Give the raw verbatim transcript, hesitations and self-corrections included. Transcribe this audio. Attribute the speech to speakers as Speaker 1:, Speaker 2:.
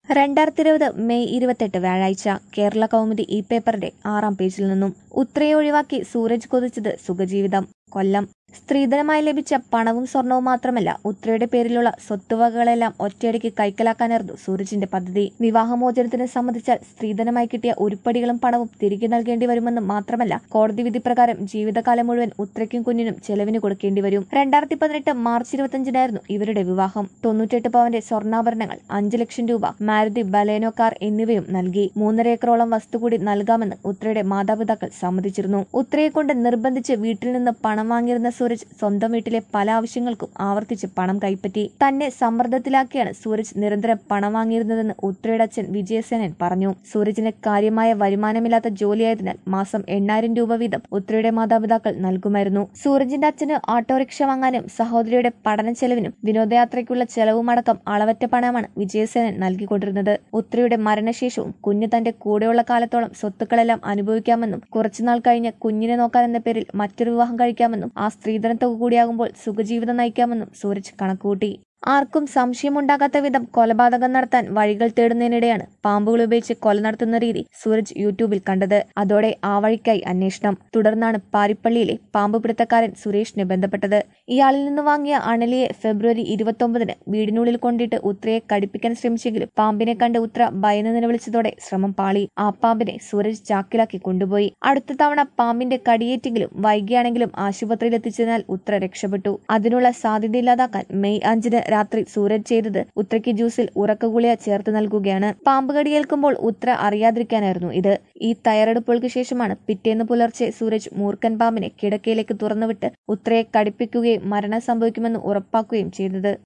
Speaker 1: രണ്ടായിരത്തി ഇരുപത് മെയ് ഇരുപത്തെട്ട് വ്യാഴാഴ്ച കേരള കൗമുദി ഈ പേപ്പറിന്റെ ആറാം പേജിൽ നിന്നും ഉത്രയെ ഒഴിവാക്കി സൂരജ് കൊതിച്ചത് സുഖജീവിതം. കൊല്ലം. സ്ത്രീധനമായി ലഭിച്ച പണവും സ്വർണവും മാത്രമല്ല ഉത്രയുടെ പേരിലുള്ള സ്വത്തുവകകളെല്ലാം ഒറ്റയടിക്ക് കൈക്കലാക്കാനായിരുന്നു സൂരജിന്റെ പദ്ധതി. വിവാഹമോചനത്തിന് സമ്മതിച്ചാൽ സ്ത്രീധനമായി കിട്ടിയ ഉരുപ്പടികളും പണവും തിരികെ നൽകേണ്ടി വരുമെന്ന് മാത്രമല്ല, കോടതി വിധി പ്രകാരം ജീവിതകാലം മുഴുവൻ ഉത്രയ്ക്കും കുഞ്ഞിനും ചെലവിന് കൊടുക്കേണ്ടി വരും. രണ്ടായിരത്തി പതിനെട്ട് മാർച്ച് ഇരുപത്തിയഞ്ചിനായിരുന്നു ഇവരുടെ വിവാഹം. തൊണ്ണൂറ്റെട്ട് പവന്റെ സ്വർണ്ണാഭരണങ്ങൾ, അഞ്ചു ലക്ഷം രൂപ, മാരുതി ബലേനോ കാർ എന്നിവയും നൽകി. മൂന്നര ഏക്കറോളം വസ്തു കൂടി നൽകാമെന്ന് ഉത്രയുടെ മാതാപിതാക്കൾ സമ്മതിച്ചിരുന്നു. ഉത്രയെ കൊണ്ട് നിർബന്ധിച്ച് വീട്ടിൽ നിന്ന് പണം വാങ്ങിയിരുന്ന സൂരജ് സ്വന്തം വീട്ടിലെ പല ആവശ്യങ്ങൾക്കും ആവർത്തിച്ച് പണം കൈപ്പറ്റി. തന്നെ സമ്മർദ്ദത്തിലാക്കിയാണ് സൂരജ് നിരന്തരം പണം വാങ്ങിയിരുന്നതെന്ന് ഉത്രയുടെ അച്ഛൻ വിജയസേനൻ പറഞ്ഞു. സൂരജിന് കാര്യമായ വരുമാനമില്ലാത്ത ജോലിയായതിനാൽ മാസം എണ്ണായിരം രൂപ വീതം ഉത്രയുടെ മാതാപിതാക്കൾ നൽകുമായിരുന്നു. സൂരജിന്റെ അച്ഛന് ഓട്ടോറിക്ഷ വാങ്ങാനും സഹോദരിയുടെ പഠന ചെലവിനും വിനോദയാത്രയ്ക്കുള്ള ചെലവുമടക്കം അളവറ്റ പണമാണ് വിജയസേനൻ നൽകിക്കൊണ്ടിരുന്നത്. ഉത്രയുടെ മരണശേഷവും കുഞ്ഞ് തന്റെ കൂടെയുള്ള കാലത്തോളം സ്വത്തുക്കളെല്ലാം അനുഭവിക്കാമെന്നും കുറച്ചുനാൾ കഴിഞ്ഞ് കുഞ്ഞിനെ നോക്കാനെന്ന പേരിൽ മറ്റൊരു വിവാഹം കഴിക്കാമെന്നും ആ സ്ത്രീധന തുക കൂടിയാകുമ്പോൾ സുഖജീവിതം നയിക്കാമെന്നും സൂരജ് കണക്കുകൂട്ടി. ആർക്കും സംശയമുണ്ടാകാത്ത വിധം കൊലപാതകം നടത്താൻ വഴികൾ തേടുന്നതിനിടെയാണ് പാമ്പുകൾ ഉപയോഗിച്ച് കൊല നടത്തുന്ന രീതി സൂരജ് യൂട്യൂബിൽ കണ്ടത്. അതോടെ ആ വഴിക്കായി അന്വേഷണം. തുടർന്നാണ് പാരിപ്പള്ളിയിലെ പാമ്പ് പിടുത്തക്കാരൻ സുരേഷിനെ ബന്ധപ്പെട്ടത്. ഇയാളിൽ നിന്ന് വാങ്ങിയ അണലിയെ ഫെബ്രുവരി ഇരുപത്തൊമ്പതിന് വീടിനുള്ളിൽ കൊണ്ടിട്ട് ഉത്രയെ കടിപ്പിക്കാൻ ശ്രമിച്ചെങ്കിലും പാമ്പിനെ കണ്ട് ഉത്ര ഭയന്ന് നിലവിളിച്ചതോടെ ശ്രമം പാളി. ആ പാമ്പിനെ സൂരജ് ചാക്കിലാക്കി കൊണ്ടുപോയി. അടുത്ത തവണ പാമ്പിന്റെ കടിയേറ്റെങ്കിലും വൈകിയാണെങ്കിലും ആശുപത്രിയിൽ എത്തിച്ചതിനാൽ ഉത്ര രക്ഷപ്പെട്ടു. അതിനുള്ള സാധ്യതയില്ലാതാക്കാൻ മെയ് അഞ്ചിന് രാത്രി സൂരജ് ചെയ്തത് ഉത്രയ്ക്ക് ജ്യൂസിൽ ഉറക്കഗുളിക ചേർത്ത് നൽകുകയാണ്. പാമ്പ് കടിയേൽക്കുമ്പോൾ ഉത്ര അറിയാതിരിക്കാനായിരുന്നു ഇത്. ഈ തയ്യാറെടുപ്പുകൾക്ക് ശേഷമാണ് പിറ്റേന്ന് പുലർച്ചെ സൂരജ് മൂർഖൻ പാമ്പിനെ കിടക്കയിലേക്ക് തുറന്നുവിട്ട് ഉത്രയെ കടിപ്പിക്കുകയും മരണം സംഭവിക്കുമെന്ന് ഉറപ്പാക്കുകയും ചെയ്തത്.